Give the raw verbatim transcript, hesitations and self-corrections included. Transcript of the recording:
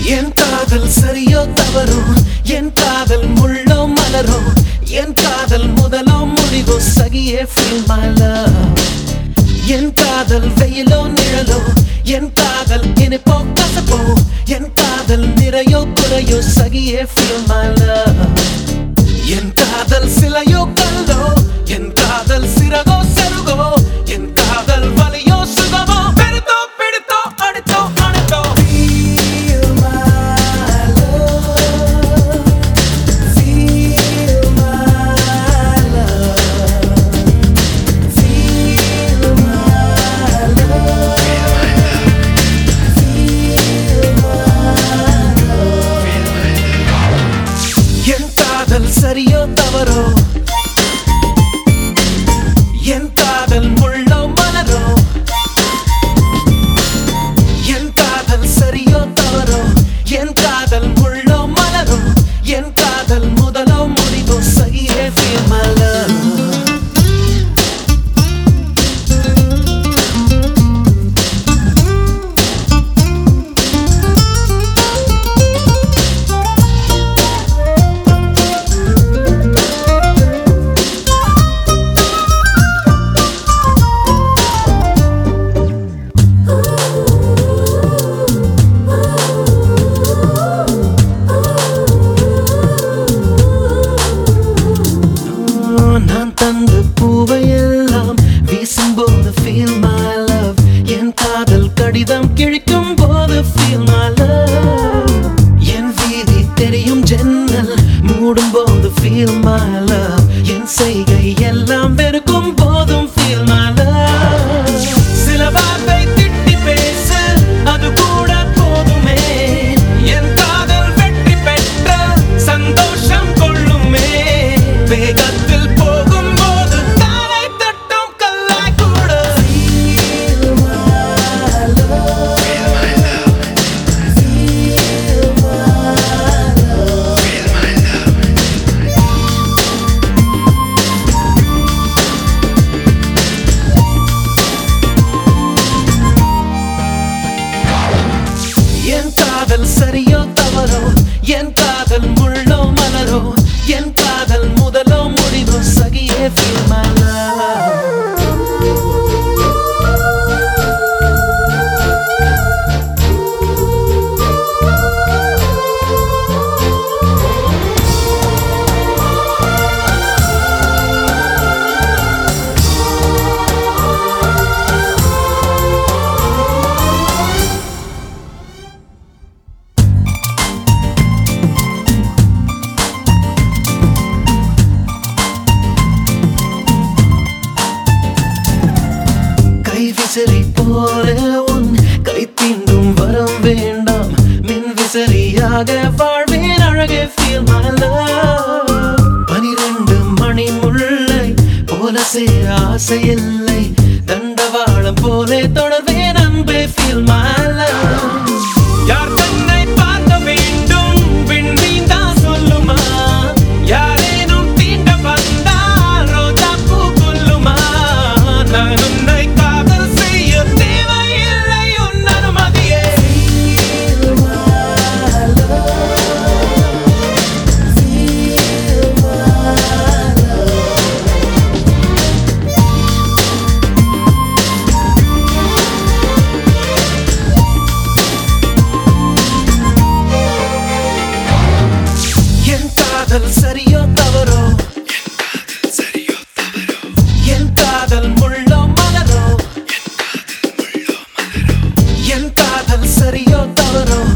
என் காதல் சரியோ தவறோ, என் காதல் முள்ளோ மலரோ, என் காதல் முதலோ முடிவோ, சகியே feel my love. என் காதல் வெயிலோ நிழலோ, என் காதல் இனிப்போ கசப்போ, என் காதல் நிறையோ குறையோ, சகியே feel my love. என் காதல் சிலையோ கல்லோ, என் காதல் சிறகோ செருகோ, என் காதல் வலியோ சுகமோ, பெருத்தோ பிடித்தோ அடித்தோ அணைத்தோ, feel my love, feel my love, feel my love, feel my love. என் காதல் சரியோ தவறோ, என் காதல் முள்ளோ மலரோ, என் காதல் சரியோ தவறோ, என் காதல் முள்ளோ மலரோ, என் காதல் முதலோ முடிவோ, சகியே feel my love. நான் தந்த பூவையெல்லாம் வீசும்போது feel my love. என் காதல் கடிதம் கிழிக்கும் போது feel my love. என் வீதி தெரியும் ஜன்னல் மூடும் போது feel my love. என் செய்கை எல்லாம் வெறுக்கும் போதும் feel my love. சில வார்த்தை திட்டி பேசு, அது கூட போதுமே, என் காதல் வெற்றி பெற்ற சந்தோஷம் கொள்ளுமே. வேகத்தில் போகும்போது தாரை தட்டும் கல்லாய் கூட feel my love, feel my love, feel my love, feel my love. என் காதல் சரியோ தவறோ, என் காதல் முள்ளோ மலரோ, என் காதல் முதலோ முடிவோ, சகியே feel my love. விசிறி போல உன் கை தீண்டும் வரம் வேண்டாம், மின் விசிறியாக வாழ்வேன் அழகே feel my love. பனிரெண்டு மணி முல்லை போல சேர ஆசை இல்லை, தண்டவாளம் போல தொடர்வேன் அன்பே feel my love. யார் தன்னை பார்க்க வேண்டும் விண்மீன் தான் சொல்லுமா, யாரேனும் தீண்ட வந்தால் ரோஜா பூ கொல்லுமா, நான் உன்னை சரியோ தவறோ, என் காதல் முள்ளோ மலரோ, என் காதல் சரியோ தவறோ.